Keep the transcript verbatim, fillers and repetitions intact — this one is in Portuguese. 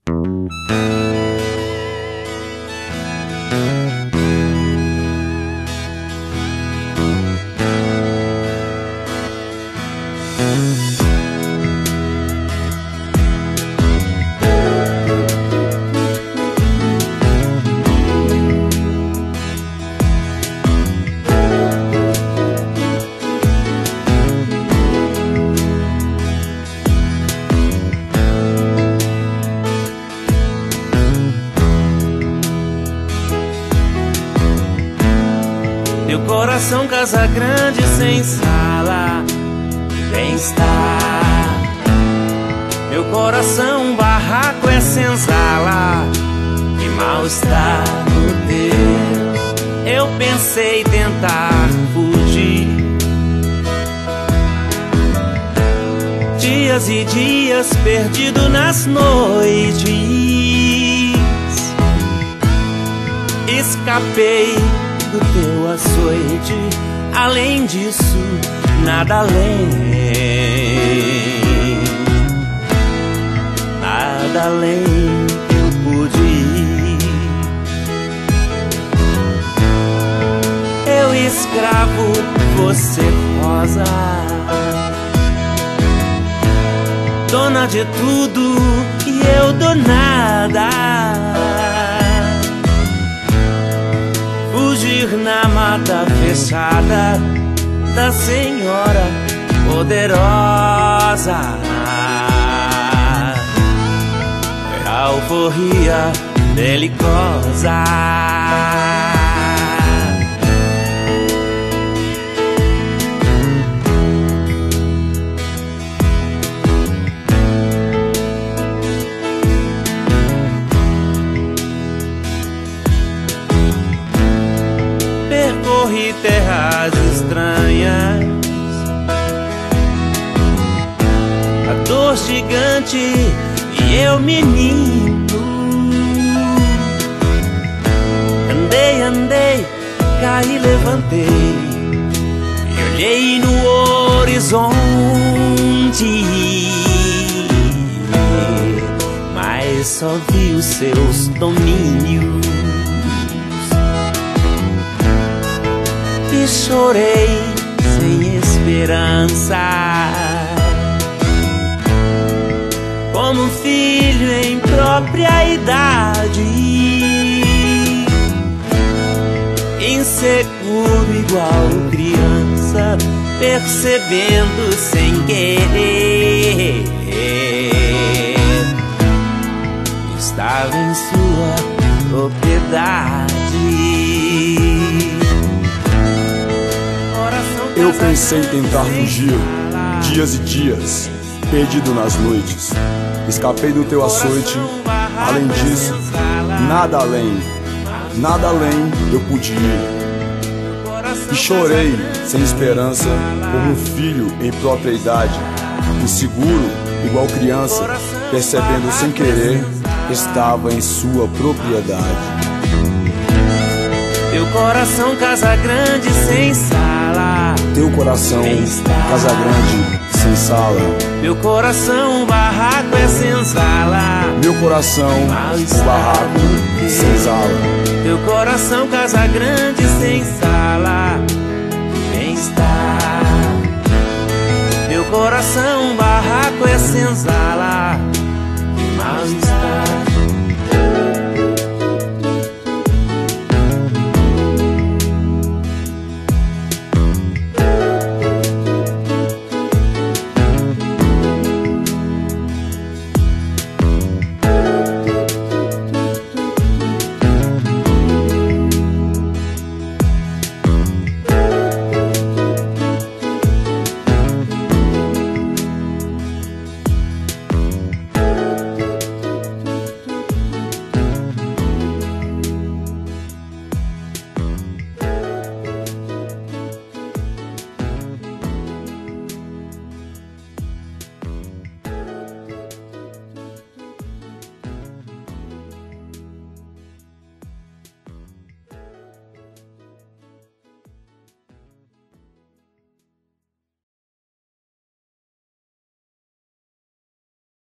Meu coração casa grande sem sala, bem-estar. Meu coração barraco é senzala, que mal está no teu. Eu pensei tentar fugir, dias e dias perdido nas noites. Escapei do teu açoite, além disso, nada além, nada além que eu pude ir. Eu escravo, você rosa, dona de tudo e eu do nada. Fugir na mata fechada da senhora poderosa. É a alforria belicosa. Percorri terras estranhas, a dor gigante e eu menino. Andei, andei, caí, levantei e olhei no horizonte, mas só vi os seus domínios. E chorei sem esperança, como um filho em própria idade, inseguro igual criança, percebendo sem querer, estava em sua propriedade. Eu pensei em tentar fugir, dias e dias, perdido nas noites. Escapei do teu açoite, além disso, nada além, nada além eu pude ir. E chorei sem esperança, como um filho em própria idade, inseguro, igual criança, percebendo sem querer, estava em sua propriedade. Teu coração casa grande sem sala, teu coração casa grande sem sala. Meu coração barraco é senzala, meu coração o barraco senzala. Teu coração casa grande sem sala, bem-estar. Meu coração barraco é senzala, mal está.